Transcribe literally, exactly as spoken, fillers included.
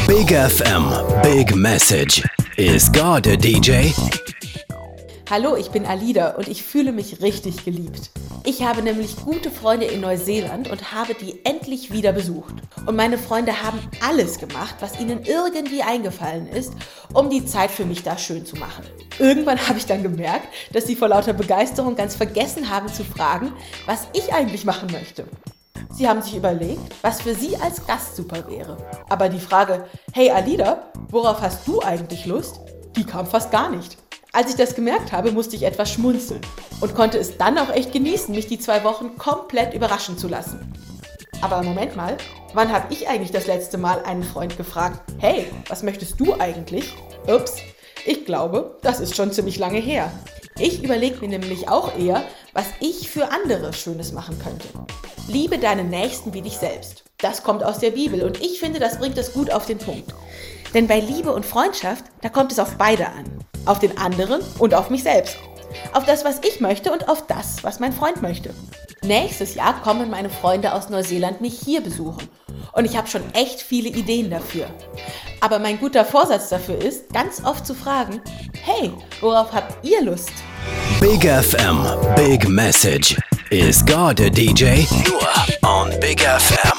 Big F M, Big Message. Is God a D J? Hallo, ich bin Alida und ich fühle mich richtig geliebt. Ich habe nämlich gute Freunde in Neuseeland und habe die endlich wieder besucht. Und meine Freunde haben alles gemacht, was ihnen irgendwie eingefallen ist, um die Zeit für mich da schön zu machen. Irgendwann habe ich dann gemerkt, dass sie vor lauter Begeisterung ganz vergessen haben zu fragen, was ich eigentlich machen möchte. Sie haben sich überlegt, was für sie als Gast super wäre. Aber die Frage, hey Alida, worauf hast du eigentlich Lust? Die kam fast gar nicht. Als ich das gemerkt habe, musste ich etwas schmunzeln und konnte es dann auch echt genießen, mich die zwei Wochen komplett überraschen zu lassen. Aber Moment mal, wann habe ich eigentlich das letzte Mal einen Freund gefragt, hey, was möchtest du eigentlich? Ups, ich glaube, das ist schon ziemlich lange her. Ich überlege mir nämlich auch eher, was ich für andere Schönes machen könnte. Liebe deinen Nächsten wie dich selbst. Das kommt aus der Bibel und ich finde, das bringt es gut auf den Punkt. Denn bei Liebe und Freundschaft, da kommt es auf beide an. Auf den anderen und auf mich selbst. Auf das, was ich möchte und auf das, was mein Freund möchte. Nächstes Jahr kommen meine Freunde aus Neuseeland mich hier besuchen. Und ich habe schon echt viele Ideen dafür. Aber mein guter Vorsatz dafür ist, ganz oft zu fragen, hey, worauf habt ihr Lust? Big F M, Big Message. Is God a D J? Nur on Big F M.